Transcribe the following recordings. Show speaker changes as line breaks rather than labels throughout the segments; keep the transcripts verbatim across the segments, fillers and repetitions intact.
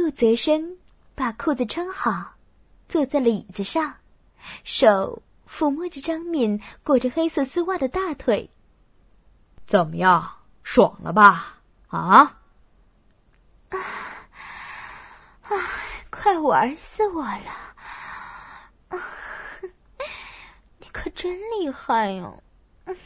杜泽生把裤子穿好，坐在了椅子上，手抚摸着张敏裹着黑色丝袜的大腿。
怎么样，爽了吧？啊？
啊啊！快玩死我了！啊，你可真厉害呀！嗯，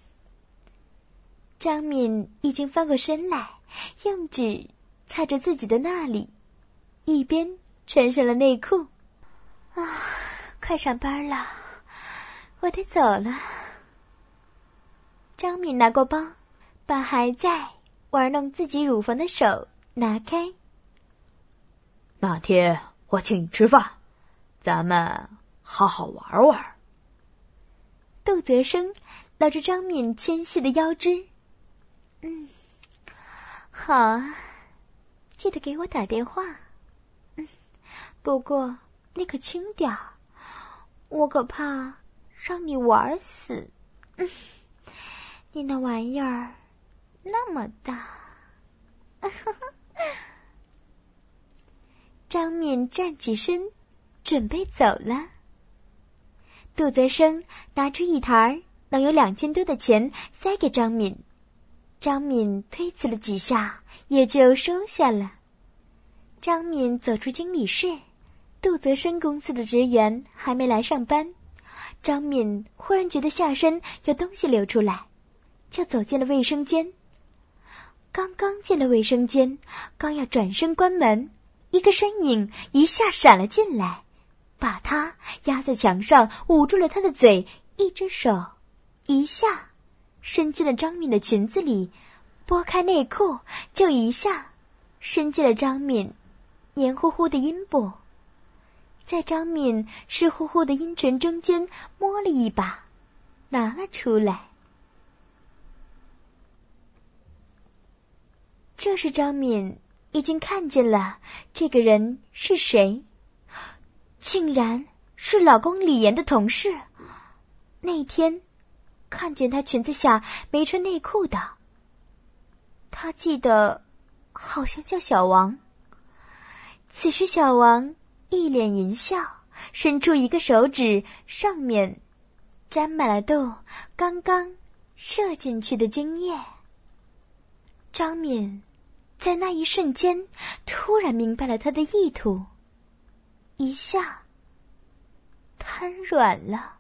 张敏已经翻过身来，用指擦着自己的那里，一边穿上了内裤。啊，快上班了，我得走了。张敏拿过包，把还在玩弄自己乳房的手拿开。
那天我请你吃饭，咱们好好玩玩。
杜泽生搂着张敏纤细的腰肢。嗯，好啊，记得给我打电话。嗯，不过你可轻点，我可怕让你玩死。嗯，你那玩意儿那么大。张敏站起身，准备走了。杜泽生拿出一沓能有两千多的钱塞给张敏，张敏推辞了几下，也就收下了。张敏走出经理室，杜泽生公司的职员还没来上班，张敏忽然觉得下身有东西流出来，就走进了卫生间。刚刚进了卫生间，刚要转身关门，一个身影一下闪了进来，把他压在墙上，捂住了他的嘴，一只手一下伸进了张敏的裙子里，拨开内裤，就一下伸进了张敏黏糊糊的阴部，在张敏湿乎乎的阴唇中间摸了一把，拿了出来。这时张敏已经看见了这个人是谁，竟然是老公李岩的同事。那天看见他裙子下没穿内裤的，他记得好像叫小王。此时小王一脸淫笑，伸出一个手指，上面沾满了豆刚刚射进去的精液。张敏在那一瞬间突然明白了他的意图，一下瘫软了。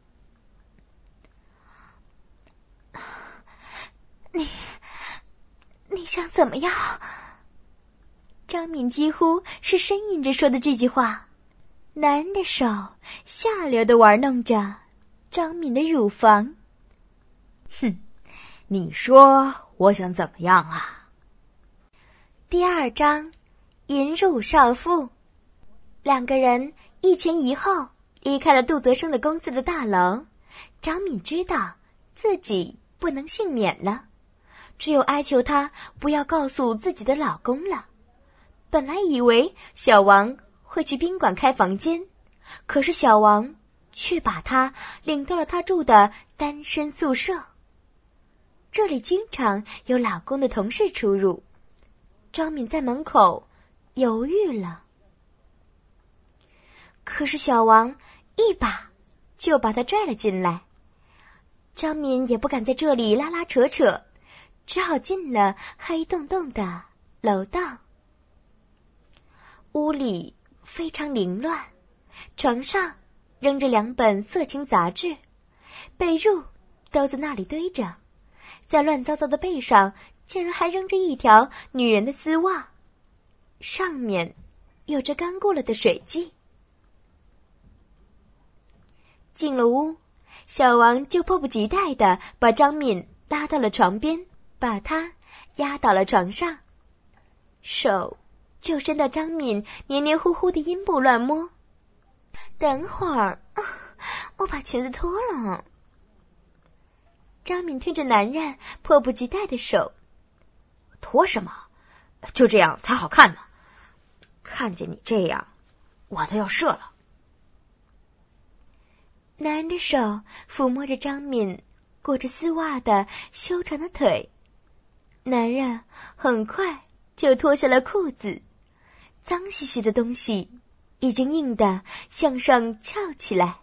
你你想怎么样？张敏几乎是呻吟着说的这句话，男人的手下流地玩弄着张敏的乳房。
哼，你说我想怎么样啊？
第二章，引入少妇。两个人一前一后离开了杜泽生的公司的大楼。张敏知道自己不能幸免了，只有哀求他不要告诉自己的老公了。本来以为小王会去宾馆开房间，可是小王却把他领到了他住的单身宿舍。这里经常有老公的同事出入，张敏在门口犹豫了，可是小王一把就把他拽了进来。张敏也不敢在这里拉拉扯扯，只好进了黑洞洞的楼道。屋里非常凌乱，床上扔着两本色情杂志，被褥都在那里堆着，在乱糟糟的被上竟然还扔着一条女人的丝袜，上面有着干过了的水迹。进了屋，小王就迫不及待地把张敏拉到了床边，把她压倒了床上，手就伸到张敏黏黏糊糊的阴部乱摸。等会儿、啊、我把裙子脱了。张敏推着男人迫不及待的手。
脱什么？就这样才好看呢。看见你这样，我都要射了。
男人的手抚摸着张敏裹着丝袜的修长的腿，男人很快就脱下了裤子， 脏兮兮的东西已经硬得向上翘起来。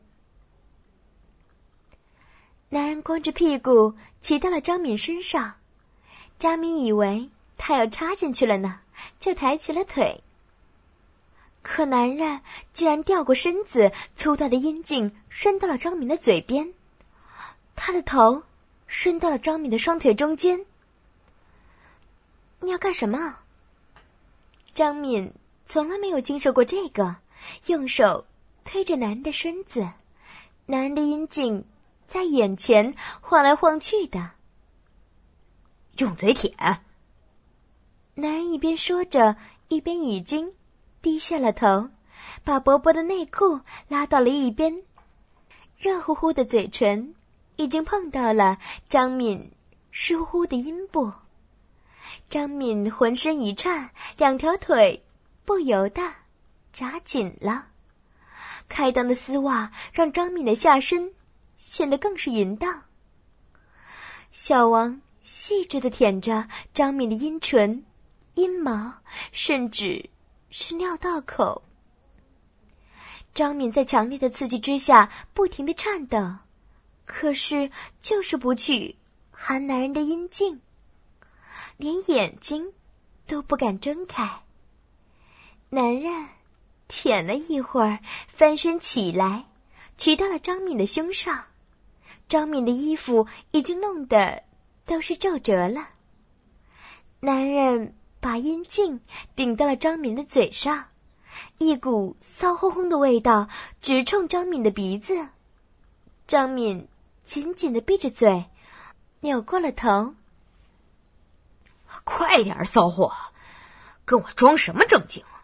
男人光着屁股骑到了张敏身上，张敏以为他要插进去了呢，就抬起了腿。可男人竟然掉过身子，粗大的阴茎伸到了张敏的嘴边，他的头伸到了张敏的双腿中间。你要干什么？张敏从来没有经受过这个，用手推着男人的身子，男人的阴茎在眼前晃来晃去的。
用嘴舔。
男人一边说着，一边已经低下了头，把薄薄的内裤拉到了一边，热乎乎的嘴唇已经碰到了张敏湿乎乎的阴部。张敏浑身一颤，两条腿不由得夹紧了。开裆的丝袜让张敏的下身显得更是淫荡。小王细致地舔着张敏的阴唇、阴毛，甚至是尿道口。张敏在强烈的刺激之下不停地颤抖，可是就是不去含男人的阴茎，连眼睛都不敢睁开。男人舔了一会儿，翻身起来，骑到了张敏的胸上。张敏的衣服已经弄得都是皱褶了。男人把阴茎顶到了张敏的嘴上，一股骚烘烘的味道直冲张敏的鼻子。张敏紧紧地闭着嘴，扭过了头。
快点，骚货，跟我装什么正经？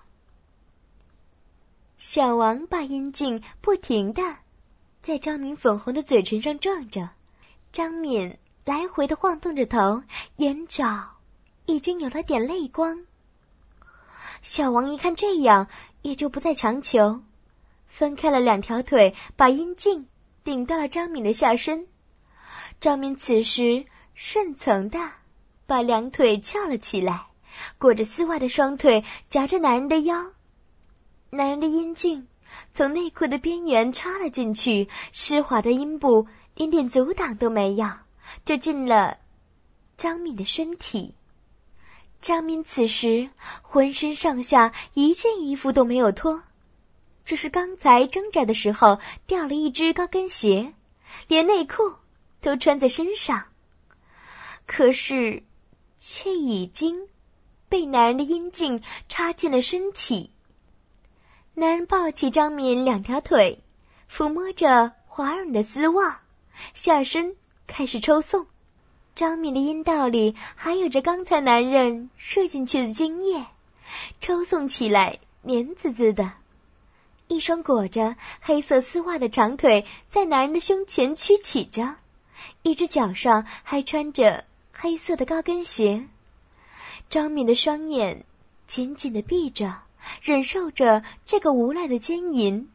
小王把阴茎不停地在张敏粉红的嘴唇上撞着，张敏来回地晃动着头，眼角已经有了点泪光。小王一看这样，也就不再强求，分开了两条腿，把阴茎顶到了张敏的下身。张敏此时顺从地把两腿翘了起来，裹着丝袜的双腿夹着男人的腰。男人的阴茎从内裤的边缘插了进去，湿滑的阴部连点阻挡都没有，就进了张敏的身体。张敏此时浑身上下一件衣服都没有脱，只是刚才挣扎的时候掉了一只高跟鞋，连内裤都穿在身上，可是却已经被男人的阴茎插进了身体。男人抱起张敏两条腿，抚摸着滑软的丝袜，下身开始抽送。张敏的阴道里还有着刚才男人射进去的精液，抽送起来黏滋滋的。一双裹着黑色丝袜的长腿在男人的胸前曲起着，一只脚上还穿着黑色的高跟鞋。张敏的双眼紧紧地闭着，忍受着这个无赖的奸淫。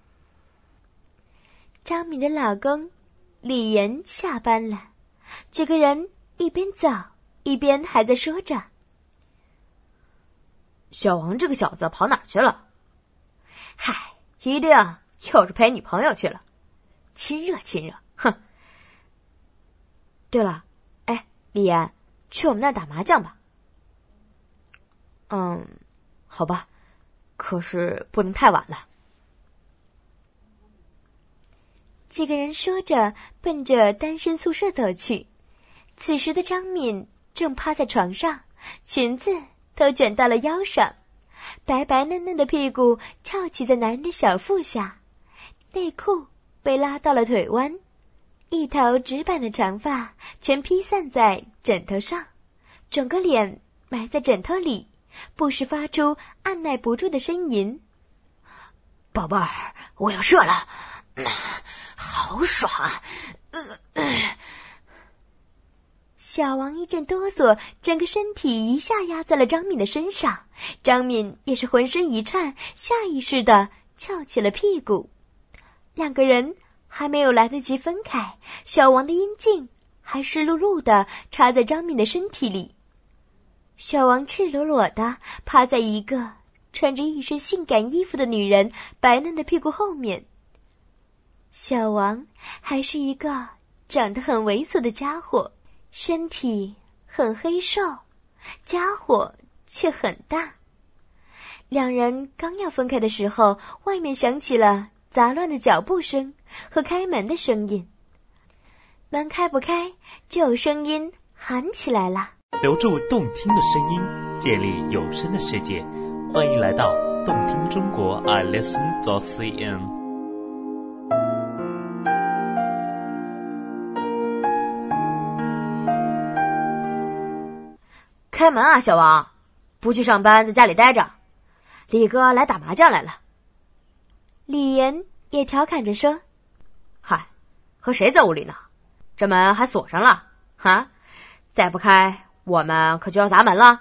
张敏的老公李岩下班了，几个人一边走一边还在说着：
小王这个小子跑哪去了？嗨，一定又是陪女朋友去了，亲热亲热，哼。对了，哎，李岩，去我们那儿打麻将吧。嗯，好吧，可是不能太晚了。
几个人说着奔着单身宿舍走去。此时的张敏正趴在床上，裙子都卷到了腰上，白白嫩嫩的屁股翘起在男人的小腹下，内裤被拉到了腿弯，一头直板的长发全披散在枕头上，整个脸埋在枕头里，不时发出按耐不住的呻吟。
宝贝儿，我要射了，嗯、好爽啊！呃呃
小王一阵哆嗦，整个身体一下压在了张敏的身上，张敏也是浑身一颤，下意识地翘起了屁股。两个人还没有来得及分开，小王的阴茎还湿漉漉地插在张敏的身体里。小王赤裸裸地趴在一个穿着一身性感衣服的女人白嫩的屁股后面。小王还是一个长得很猥琐的家伙，身体很黑瘦，家伙却很大。两人刚要分开的时候，外面响起了杂乱的脚步声和开门的声音。门开不开，就有声音喊起来了：
留住动听的声音，建立有声的世界。欢迎来到动听中国 i listen dot c n。
开门啊，小王！不去上班，在家里待着。李哥来打麻将来了。
李岩也调侃着说：
嗨，和谁在屋里呢？这门还锁上了，哈！再不开，我们可就要砸门了。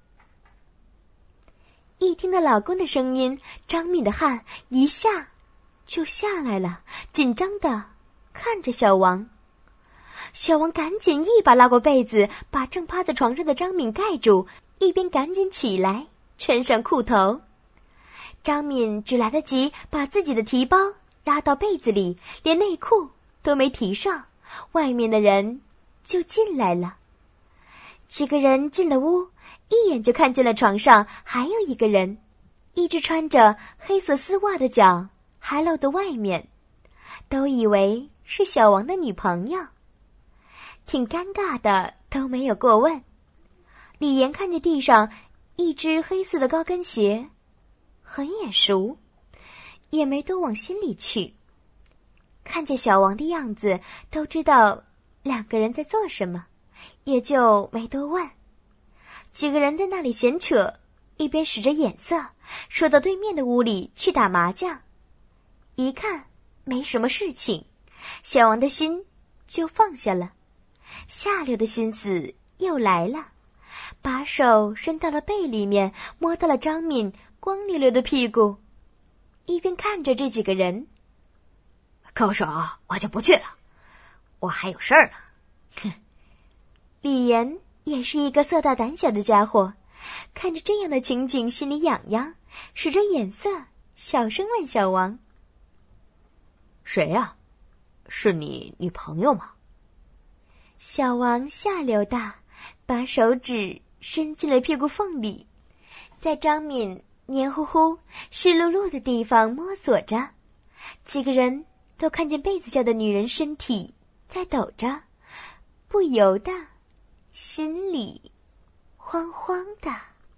一听到老公的声音，张敏的汗一下就下来了，紧张的看着小王。小王赶紧一把拉过被子，把正趴在床上的张敏盖住，一边赶紧起来穿上裤头。张敏只来得及把自己的提包拉到被子里，连内裤都没提上，外面的人就进来了。几个人进了屋，一眼就看见了床上还有一个人，一只穿着黑色丝袜的脚还露在外面，都以为是小王的女朋友，挺尴尬的，都没有过问。李岩看见地上一只黑色的高跟鞋，很眼熟，也没多往心里去。看见小王的样子，都知道两个人在做什么，也就没多问。几个人在那里闲扯，一边使着眼色，说到对面的屋里去打麻将。一看没什么事情，小王的心就放下了，下流的心思又来了，把手伸到了被里面，摸到了张敏光溜溜的屁股，一边看着这几个人。
勾手，我就不去了，我还有事儿呢。哼！
李岩也是一个色大胆小的家伙，看着这样的情景，心里痒痒，使着眼色，小声问小王：
谁呀？是你女朋友吗？
小王下流大，把手指伸进了屁股缝里，在张敏黏糊糊湿漉漉的地方摸索着。几个人都看见被子下的女人身体在抖着，不由得心里慌慌的。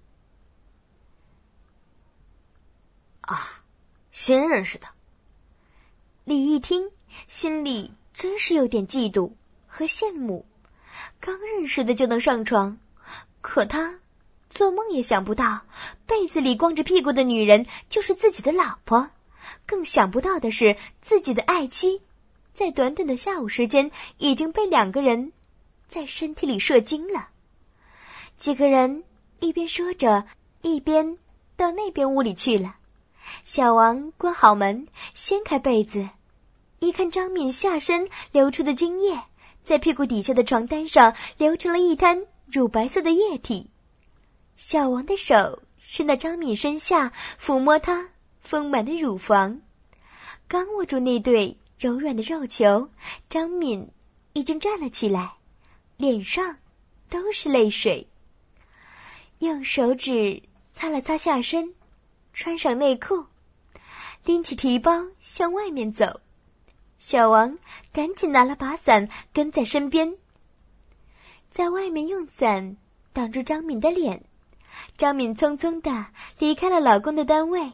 啊，新认识的。
李一听，心里真是有点嫉妒和羡慕，刚认识的就能上床，可他做梦也想不到被子里光着屁股的女人就是自己的老婆，更想不到的是自己的爱妻在短短的下午时间已经被两个人在身体里射精了。几个人一边说着，一边到那边屋里去了。小王关好门，掀开被子，一看张敏下身流出的精液，在屁股底下的床单上流成了一滩乳白色的液体。小王的手伸到张敏身下，抚摸她丰满的乳房，刚握住那对柔软的肉球，张敏已经站了起来，脸上都是泪水，用手指擦了擦下身，穿上内裤，拎起提包向外面走。小王赶紧拿了把伞跟在身边，在外面用伞挡住张敏的脸。张敏匆匆地离开了老公的单位。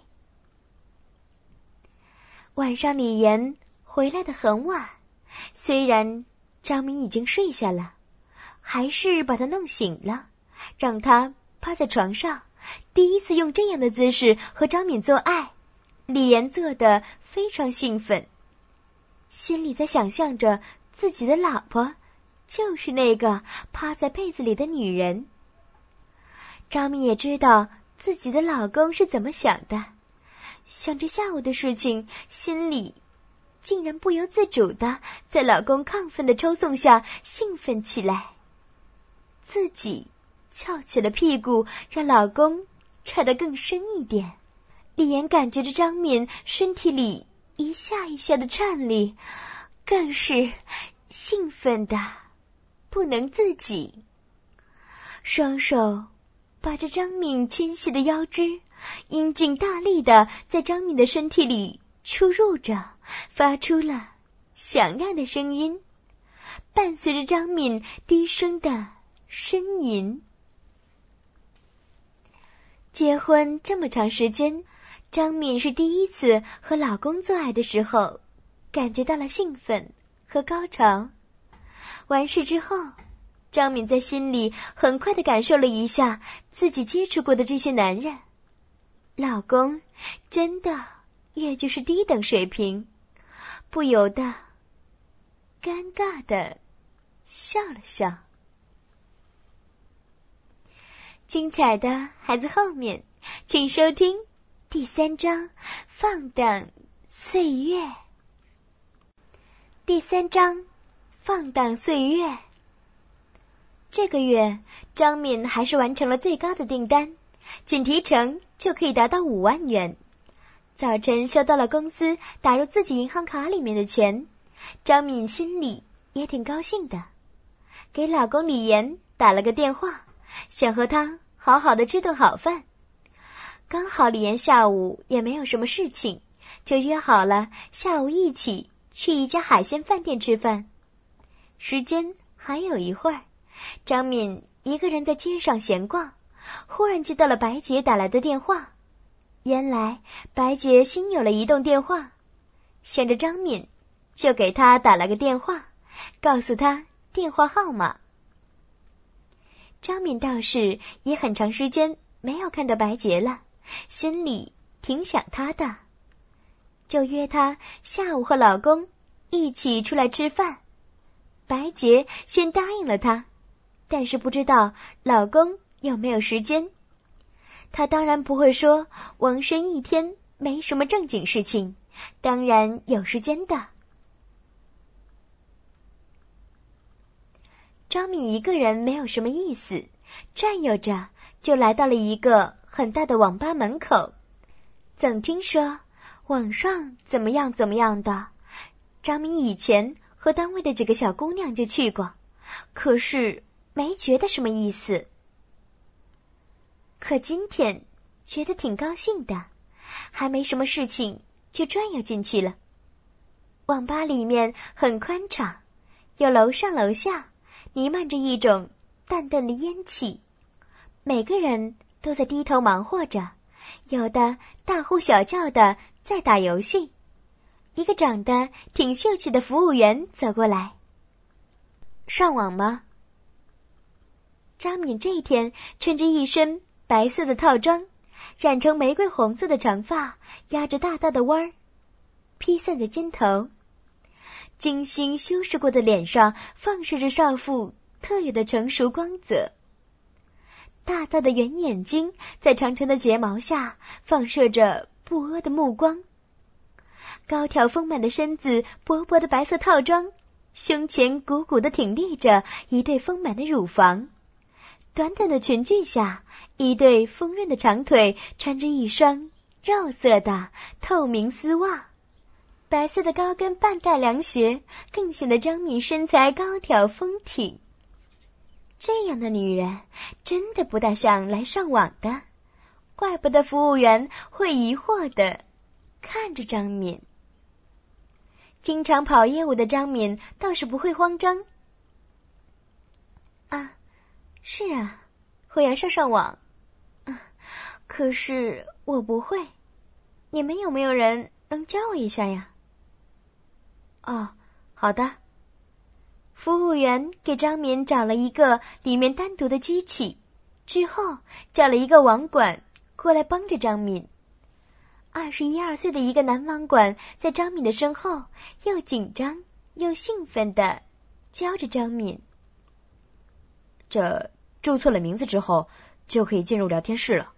晚上李岩回来的很晚，虽然张敏已经睡下了，还是把她弄醒了，让她趴在床上，第一次用这样的姿势和张敏做爱。李岩做得非常兴奋，心里在想象着自己的老婆就是那个趴在被子里的女人。张敏也知道自己的老公是怎么想的，想着下午的事情，心里竟然不由自主的在老公亢奋的抽送下兴奋起来，自己翘起了屁股，让老公插得更深一点。李岩感觉着张敏身体里一下一下的颤栗，更是兴奋的不能自己。双手把着张敏纤细的腰肢，阴茎大力的在张敏的身体里出入着，发出了响亮的声音，伴随着张敏低声的呻吟。结婚这么长时间，张敏是第一次和老公做爱的时候感觉到了兴奋和高潮。完事之后，张敏在心里很快地感受了一下自己接触过的这些男人，老公真的也就是低等水平，不由得尴尬地笑了笑。精彩的还在后面，请收听第三章放荡岁月。第三章放荡岁月。这个月张敏还是完成了最高的订单，仅提成就可以达到五万元。早晨收到了公司打入自己银行卡里面的钱，张敏心里也挺高兴的，给老公李岩打了个电话，想和他好好的吃顿好饭。刚好李岩下午也没有什么事情，就约好了下午一起去一家海鲜饭店吃饭。时间还有一会儿，张敏一个人在街上闲逛，忽然接到了白洁打来的电话。原来白洁新有了移动电话，想着张敏，就给她打了个电话，告诉她电话号码。张敏倒是也很长时间没有看到白洁了，心里挺想她的，就约她下午和老公一起出来吃饭。白洁先答应了她，但是不知道老公有没有时间。她当然不会说王生一天没什么正经事情，当然有时间的。张敏一个人没有什么意思，转悠着就来到了一个很大的网吧门口。总听说网上怎么样怎么样的，张敏以前和单位的几个小姑娘就去过，可是没觉得什么意思。可今天觉得挺高兴的，还没什么事情就转悠进去了。网吧里面很宽敞，有楼上楼下，弥漫着一种淡淡的烟气，每个人都在低头忙活着，有的大呼小叫的在打游戏。一个长得挺秀气的服务员走过来，上网吗？张敏这一天穿着一身白色的套装，染成玫瑰红色的长发压着大大的弯儿，披散在肩头，精心修饰过的脸上放射着少妇特有的成熟光泽，大大的圆眼睛在长长的睫毛下放射着不阿的目光，高挑丰满的身子，薄薄的白色套装，胸前鼓鼓的挺立着一对丰满的乳房，短短的裙裾下，一对丰润的长腿穿着一双肉色的透明丝袜，白色的高跟半盖凉鞋更显得张敏身材高挑丰挺。这样的女人真的不大像来上网的，怪不得服务员会疑惑的看着张敏。经常跑业务的张敏倒是不会慌张。啊，是啊，我要上上网。啊，可是我不会，你们有没有人能教我一下呀？哦，好的。服务员给张敏找了一个里面单独的机器，之后叫了一个网管过来帮着张敏。二十一二岁的一个男网管在张敏的身后，又紧张又兴奋地教着张敏。
这注册了名字之后，就可以进入聊天室了。